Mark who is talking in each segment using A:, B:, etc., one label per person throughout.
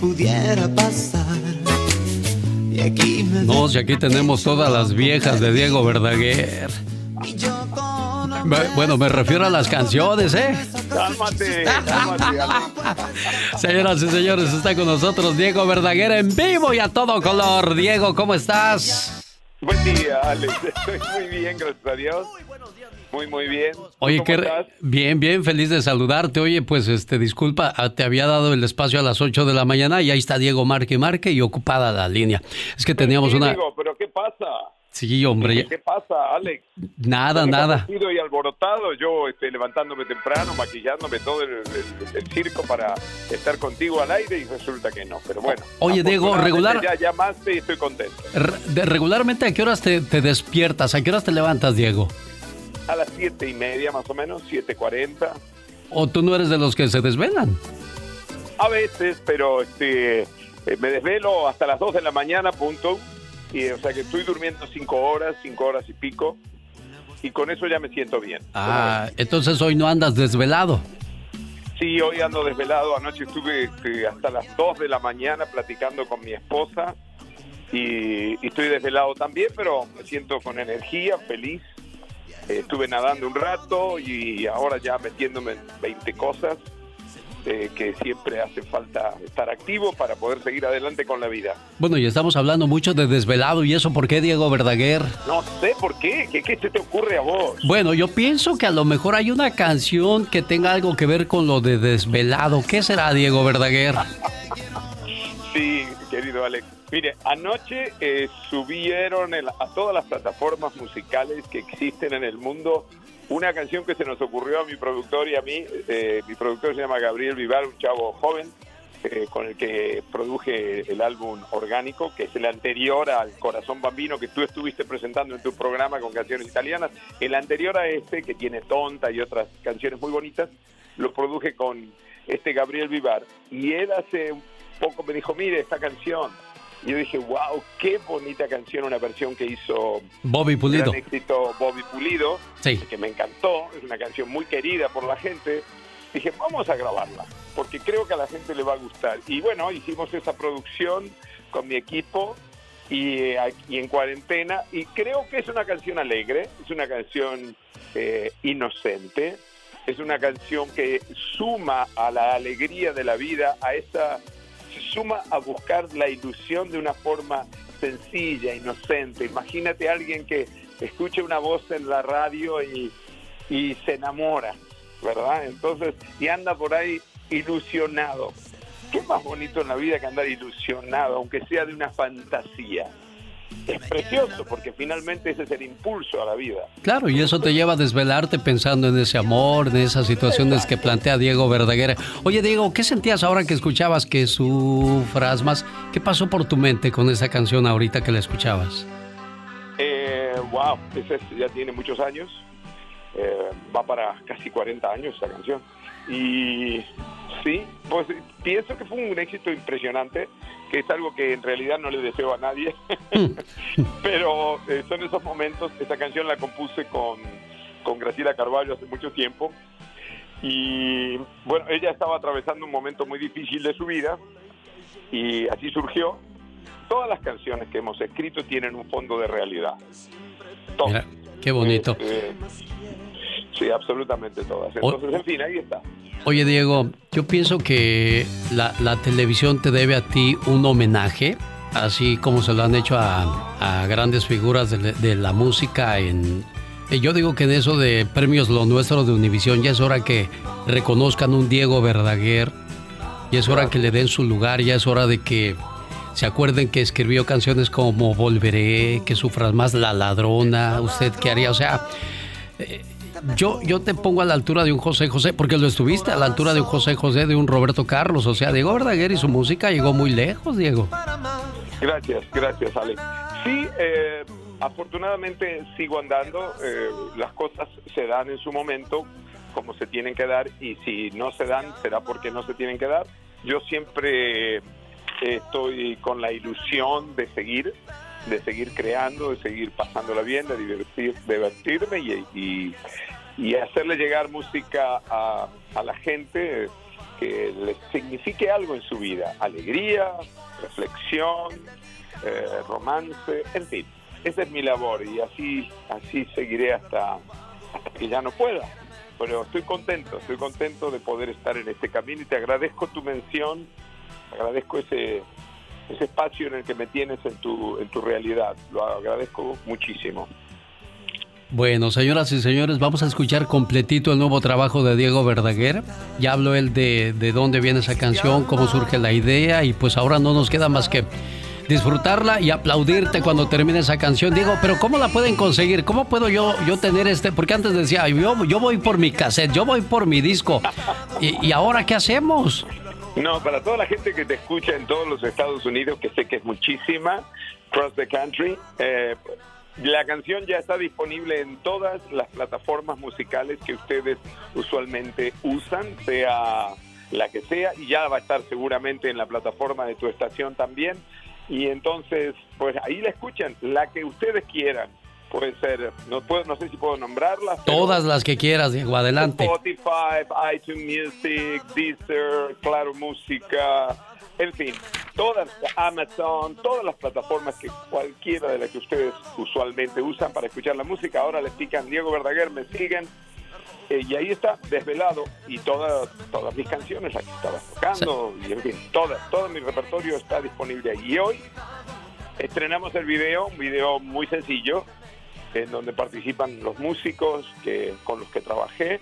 A: pudiera pasar. Y aquí
B: no, si aquí tenemos todas las viejas de Diego Verdaguer. Bueno, me refiero a las canciones, ¿eh?
C: Cálmate.
B: Señoras y señores, está con nosotros Diego Verdaguer en vivo y a todo color. Diego, ¿cómo estás?
C: Buen día, Alex. Estoy muy bien, gracias a Dios. Muy bien.
B: Oye,
C: ¿Cómo estás?
B: Bien, feliz de saludarte. Oye, pues disculpa, te había dado el espacio a las 8 de la mañana y ahí está Diego marque y ocupada la línea. Es que teníamos
C: sí,
B: una...
C: Diego, ¿pero qué pasa?
B: Sí, hombre.
C: ¿Qué pasa, Alex?
B: Nada.
C: Y alborotado, yo levantándome temprano, maquillándome todo el circo para estar contigo al aire y resulta que no. Pero bueno.
B: Oye, Diego, regular...
C: Ya llamaste y estoy contento.
B: Regularmente, ¿a qué horas te despiertas? ¿A qué horas te levantas, Diego?
C: A las 7:30 más o menos, 7:40.
B: ¿O tú no eres de los que se desvelan?
C: A veces, pero me desvelo hasta las 2 de la mañana, punto. Y, o sea que estoy durmiendo 5 horas y pico. Y con eso ya me siento bien.
B: Entonces hoy no andas desvelado.
C: Sí, hoy ando desvelado. Anoche estuve hasta las 2 de la mañana platicando con mi esposa. Y estoy desvelado también, pero me siento con energía, feliz. Estuve nadando un rato y ahora ya metiéndome en 20 cosas que siempre hace falta estar activo para poder seguir adelante con la vida.
B: Bueno, y estamos hablando mucho de desvelado y eso, ¿por qué, Diego Verdaguer?
C: No sé por qué, ¿qué se te ocurre a vos?
B: Bueno, yo pienso que a lo mejor hay una canción que tenga algo que ver con lo de desvelado. ¿Qué será, Diego Verdaguer?
C: Sí, querido Alex. Mire, anoche subieron a todas las plataformas musicales que existen en el mundo una canción que se nos ocurrió a mi productor y a mí. Mi productor se llama Gabriel Vivar, un chavo joven con el que produje el álbum Orgánico, que es el anterior al Corazón Bambino que tú estuviste presentando en tu programa con canciones italianas. El anterior a este, que tiene Tonta y otras canciones muy bonitas, lo produje con Gabriel Vivar. Y él hace un poco me dijo, mire, esta canción. Y yo dije, wow, qué bonita canción, una versión que hizo
B: Bobby Pulido.
C: Gran éxito Bobby Pulido,
B: sí,
C: que me encantó, es una canción muy querida por la gente. Dije, vamos a grabarla, porque creo que a la gente le va a gustar. Y bueno, hicimos esa producción con mi equipo y en cuarentena, y creo que es una canción alegre, es una canción inocente, es una canción que suma a la alegría de la vida, se suma a buscar la ilusión de una forma sencilla, inocente. Imagínate a alguien que escuche una voz en la radio y se enamora, ¿verdad? Entonces, y anda por ahí ilusionado. ¿Qué más bonito en la vida que andar ilusionado, aunque sea de una fantasía? Es precioso, porque finalmente ese es el impulso a la vida.
B: Claro, y eso te lleva a desvelarte pensando en ese amor, en esas situaciones que plantea Diego Verdaguer. Oye, Diego, ¿qué sentías ahora que escuchabas Que Sufras Más? ¿Qué pasó por tu mente con esa canción ahorita que la escuchabas?
C: Wow, esa ya tiene muchos años. Va para casi 40 años esa canción. Y sí, pues pienso que fue un éxito impresionante, que es algo que en realidad no le deseo a nadie. Pero son esos momentos. Esa canción la compuse con Graciela Carvalho hace mucho tiempo. Y bueno, ella estaba atravesando un momento muy difícil de su vida y así surgió. Todas las canciones que hemos escrito tienen un fondo de realidad. Todas.
B: Mira, qué bonito.
C: Sí, absolutamente todas. Entonces, en fin, ahí está.
B: Oye, Diego, yo pienso que la televisión te debe a ti un homenaje, así como se lo han hecho a grandes figuras de la música. Yo digo que en eso de premios Lo Nuestro de Univisión ya es hora que reconozcan un Diego Verdaguer, ya es hora que le den su lugar, ya es hora de que se acuerden que escribió canciones como Volveré, Que Sufras Más, La Ladrona. ¿Usted qué haría? O sea, yo te pongo a la altura de un José José, porque lo estuviste a la altura de un José José, de un Roberto Carlos. O sea, Diego Verdaguer y su música llegó muy lejos, Diego.
C: Gracias, Alex. Sí, afortunadamente sigo andando. Las cosas se dan en su momento, como se tienen que dar, y si no se dan, será porque no se tienen que dar. Yo siempre estoy con la ilusión de seguir creando, de seguir pasándola bien, de divertirme y hacerle llegar música a la gente que les signifique algo en su vida, alegría, reflexión, romance, en fin. Esa es mi labor y así seguiré hasta que ya no pueda. Pero estoy contento de poder estar en este camino y te agradezco tu mención, agradezco ese espacio en el que me tienes en tu realidad, lo agradezco muchísimo.
B: Bueno, señoras y señores, vamos a escuchar completito el nuevo trabajo de Diego Verdaguer. Ya habló él de dónde viene esa canción, cómo surge la idea y pues ahora no nos queda más que disfrutarla y aplaudirte cuando termine esa canción. Diego, pero ¿cómo la pueden conseguir? ¿Cómo puedo yo tener porque antes decía, yo voy por mi cassette, yo voy por mi disco. ¿Y ahora qué hacemos?
C: No, para toda la gente que te escucha en todos los Estados Unidos, que sé que es muchísima, across the country, la canción ya está disponible en todas las plataformas musicales que ustedes usualmente usan, sea la que sea, y ya va a estar seguramente en la plataforma de tu estación también. Y entonces, pues ahí la escuchan, la que ustedes quieran. Puede ser, no sé si puedo nombrarlas.
B: Todas las que quieras, Diego, adelante.
C: Spotify, iTunes Music, Deezer, Claro Música, en fin, todas, Amazon, todas las plataformas que cualquiera de las que ustedes usualmente usan para escuchar la música, ahora les pican Diego Verdaguer, me siguen. Y ahí está, Desvelado, y todas mis canciones, las que estaba tocando, sí. Y en fin, todo mi repertorio está disponible ahí. Y hoy estrenamos un video muy sencillo, en donde participan los músicos con los que trabajé,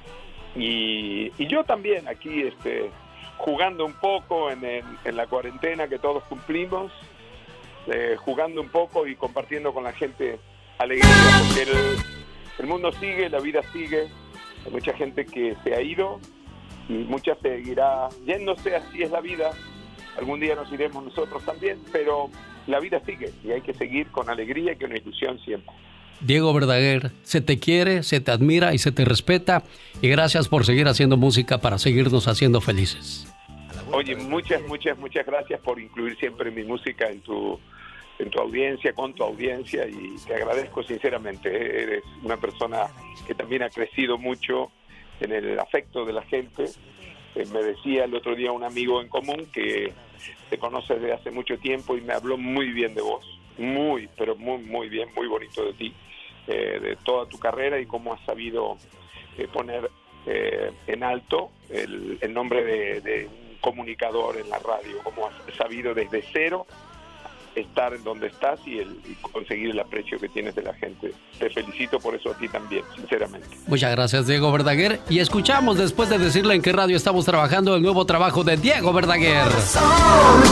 C: y yo también aquí jugando un poco en la cuarentena que todos cumplimos, jugando un poco y compartiendo con la gente alegría, porque el mundo sigue, la vida sigue. Hay mucha gente que se ha ido y mucha seguirá yéndose, así es la vida. Algún día nos iremos nosotros también, pero la vida sigue y hay que seguir con alegría y con ilusión siempre.
B: Diego Verdaguer, se te quiere, se te admira y se te respeta, y gracias por seguir haciendo música para seguirnos haciendo felices.
C: Oye, muchas gracias por incluir siempre mi música en tu audiencia, con tu audiencia, y te agradezco sinceramente. Eres una persona que también ha crecido mucho en el afecto de la gente. Me decía el otro día un amigo en común que te conoce desde hace mucho tiempo y me habló muy bien de vos, muy bien, muy bonito de ti, de toda tu carrera y cómo has sabido poner en alto el nombre de un comunicador en la radio, cómo has sabido desde cero estar en donde estás y conseguir el aprecio que tienes de la gente. Te felicito por eso a ti también, sinceramente.
B: Muchas gracias, Diego Verdaguer. Y escuchamos, después de decirle en qué radio estamos trabajando, el nuevo trabajo de Diego Verdaguer.